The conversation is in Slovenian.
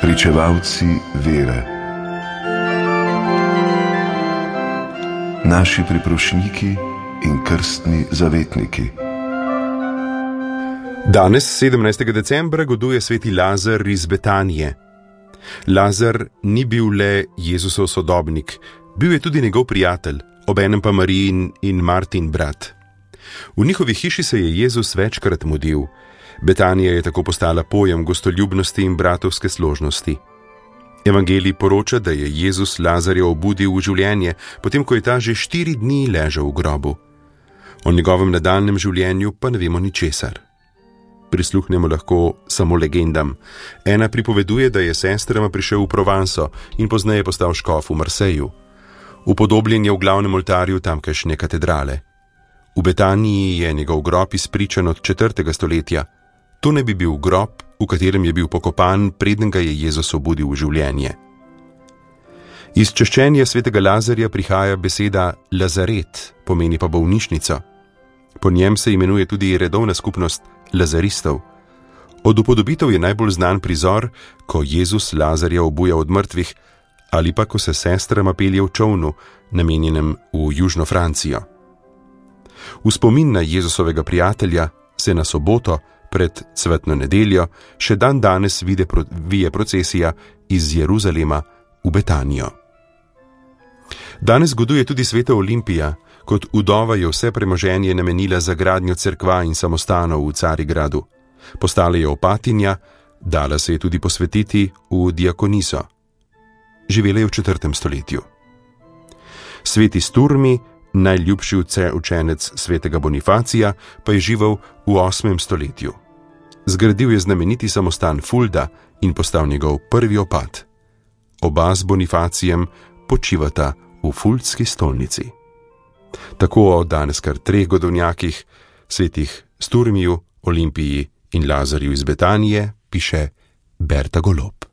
Pričevalci vere. Naši priprošniki in krstni zavetniki. Danes, 17. decembra, goduje sveti Lazar iz Betanije. Lazar ni bil le Jezusov sodobnik, bil je tudi njegov prijatelj, obenem pa Marijin in Martin brat. V njihovi hiši se je Jezus večkrat mudil. Betanija je tako postala pojem gostoljubnosti in bratovske složnosti. Evangelij poroča, da je Jezus Lazarja obudil v življenje, potem ko je ta že 4 dni ležal v grobu. O njegovem nadaljnjem življenju pa ne vemo ničesar. Prisluhnemo lahko samo legendam. Ena pripoveduje, da je s sestrama prišel v Provanso in pozneje postal škof v Marseju. Upodobljen je v glavnem oltarju tamkajšnje katedrale. V Betaniji je njegov grob izpričan od 4. stoletja. To ne bi bil grob, v katerem je bil pokopan, preden ga je Jezus obudil v življenje. Iz čaščenja svetega Lazarja prihaja beseda Lazaret, pomeni pa bolnišnico. Po njem se imenuje tudi redovna skupnost lazaristov. Od upodobitev je najbolj znan prizor, ko Jezus Lazarja obuja od mrtvih, ali pa ko se sestrama pelje v čolnu, namenjenem v južno Francijo. V spomin na Jezusovega prijatelja se na soboto, pred cvetno nedeljo, še dan danes vije procesija iz Jeruzalema v Betanijo. Danes goduje tudi sveta Olimpija. Kot vdova je vse premoženje namenila za gradnjo cerkva in samostanov v Carigradu. Postala je opatinja, dala se je tudi posvetiti v diakoniso. Živela je v 4. stoletju. Sveti Sturmi, najljubši učenec svetega Bonifacija, pa je živel v 8. stoletju. Zgradil je znameniti samostan Fulda in postal njegov prvi opat. Oba z Bonifacijem počivata v Fuldski stolnici. Tako o danes kar 3 godovnjakih, svetih Sturmiju, Olimpiji in Lazarju iz Betanije, piše Berta Golob.